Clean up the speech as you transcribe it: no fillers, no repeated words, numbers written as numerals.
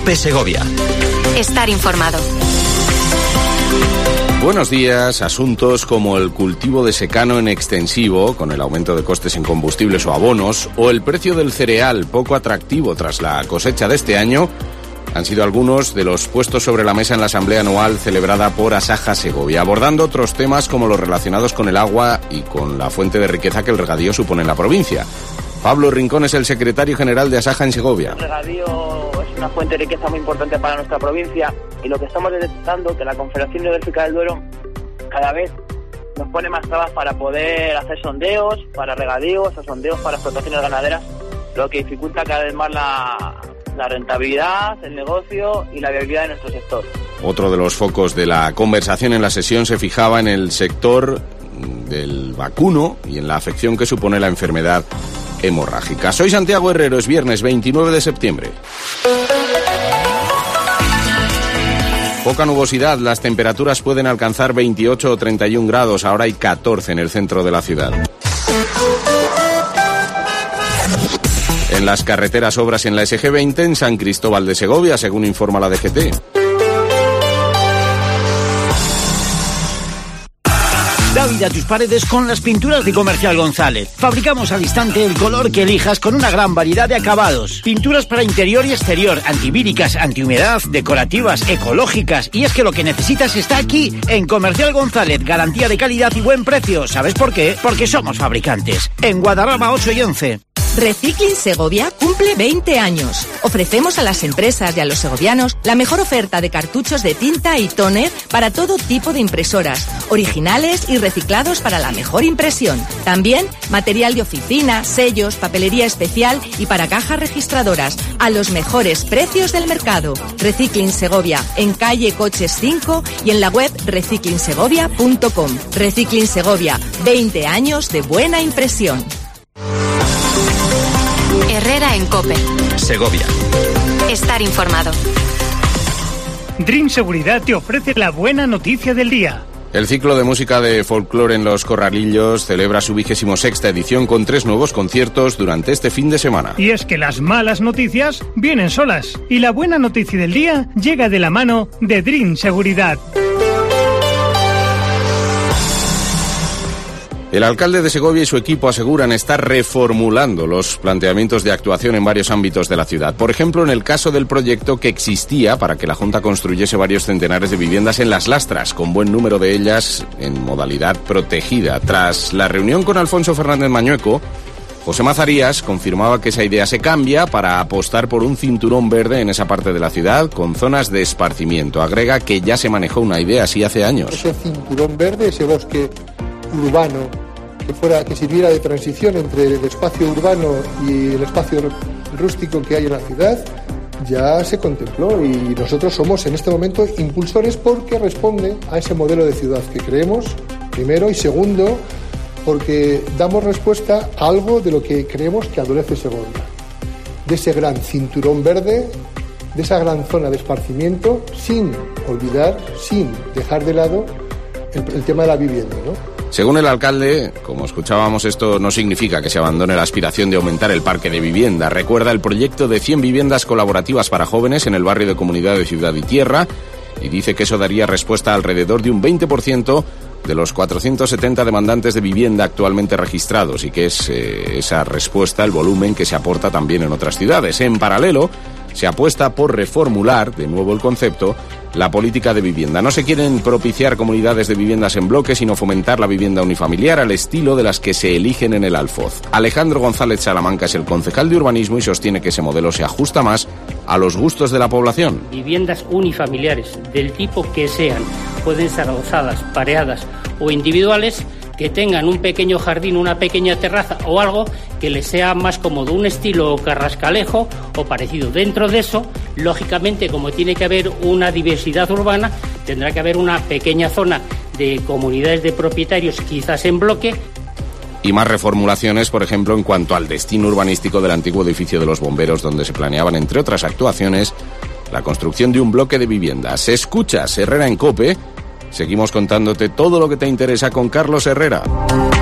COPE Segovia. Estar informado. Buenos días. Asuntos como el cultivo de secano en extensivo, con el aumento de costes en combustibles o abonos, o el precio del cereal poco atractivo tras la cosecha de este año, han sido algunos de los puestos sobre la mesa en la asamblea anual celebrada por Asaja Segovia, abordando otros temas como los relacionados con el agua y con la fuente de riqueza que el regadío supone en la provincia. Pablo Rincón es el secretario general de Asaja en Segovia. El regadío es una fuente de riqueza muy importante para nuestra provincia y lo que estamos detectando es que la Confederación Hidrográfica del Duero cada vez nos pone más trabas para poder hacer sondeos para regadíos o sondeos para explotaciones ganaderas, lo que dificulta cada vez más la rentabilidad, el negocio y la viabilidad de nuestro sector. Otro de los focos de la conversación en la sesión se fijaba en el sector del vacuno y en la afección que supone la enfermedad hemorrágica. Soy Santiago Herrero, es viernes 29 de septiembre. Poca nubosidad, las temperaturas pueden alcanzar 28 o 31 grados, ahora hay 14 en el centro de la ciudad. En las carreteras, obras en la SG20 en San Cristóbal de Segovia, según informa la DGT. Da vida a tus paredes con las pinturas de Comercial González. Fabricamos al instante el color que elijas con una gran variedad de acabados. Pinturas para interior y exterior, antivíricas, antihumedad, decorativas, ecológicas. Y es que lo que necesitas está aquí, en Comercial González. Garantía de calidad y buen precio. ¿Sabes por qué? Porque somos fabricantes. En Guadarrama 8 y 11. Recycling Segovia cumple 20 años. Ofrecemos a las empresas y a los segovianos la mejor oferta de cartuchos de tinta y tóner para todo tipo de impresoras, originales y reciclados para la mejor impresión. También material de oficina, sellos, papelería especial y para cajas registradoras, a los mejores precios del mercado. Recycling Segovia, en calle Coches 5 y en la web recyclingsegovia.com. Recycling Segovia, 20 años de buena impresión. Herrera en COPE Segovia. Estar informado. Dream Seguridad te ofrece la buena noticia del día. El ciclo de música de folclore en Los Corralillos celebra su 26ª edición con 3 nuevos conciertos durante este fin de semana. Y es que las malas noticias vienen solas y la buena noticia del día llega de la mano de Dream Seguridad. El alcalde de Segovia y su equipo aseguran estar reformulando los planteamientos de actuación en varios ámbitos de la ciudad. Por ejemplo, en el caso del proyecto que existía para que la Junta construyese varios centenares de viviendas en Las Lastras, con buen número de ellas en modalidad protegida. Tras la reunión con Alfonso Fernández Mañueco, José Mazarías confirmaba que esa idea se cambia para apostar por un cinturón verde en esa parte de la ciudad con zonas de esparcimiento. Agrega que ya se manejó una idea así hace años. Ese cinturón verde, ese bosque urbano que sirviera de transición entre el espacio urbano y el espacio rústico que hay en la ciudad, ya se contempló y nosotros somos en este momento impulsores porque responde a ese modelo de ciudad que creemos, primero, y segundo, porque damos respuesta a algo de lo que creemos que adolece Segovia, de ese gran cinturón verde, de esa gran zona de esparcimiento, sin olvidar, sin dejar de lado el tema de la vivienda, ¿no? Según el alcalde, como escuchábamos, esto no significa que se abandone la aspiración de aumentar el parque de vivienda. Recuerda el proyecto de 100 viviendas colaborativas para jóvenes en el barrio de Comunidad de Ciudad y Tierra y dice que eso daría respuesta a alrededor de un 20% de los 470 demandantes de vivienda actualmente registrados y que es esa respuesta el volumen que se aporta también en otras ciudades. En paralelo, se apuesta por reformular, de nuevo el concepto, la política de vivienda. No se quieren propiciar comunidades de viviendas en bloque, sino fomentar la vivienda unifamiliar al estilo de las que se eligen en el Alfoz. Alejandro González Salamanca es el concejal de urbanismo y sostiene que ese modelo se ajusta más a los gustos de la población. Viviendas unifamiliares, del tipo que sean, pueden ser adosadas, pareadas o individuales, que tengan un pequeño jardín, una pequeña terraza o algo que les sea más cómodo, un estilo carrascalejo o parecido. Dentro de eso, lógicamente, como tiene que haber una diversidad urbana, tendrá que haber una pequeña zona de comunidades de propietarios, quizás en bloque. Y más reformulaciones, por ejemplo, en cuanto al destino urbanístico del antiguo edificio de los bomberos, donde se planeaban, entre otras actuaciones, la construcción de un bloque de viviendas. Escuchas Herrera en COPE. Seguimos contándote todo lo que te interesa con Carlos Herrera.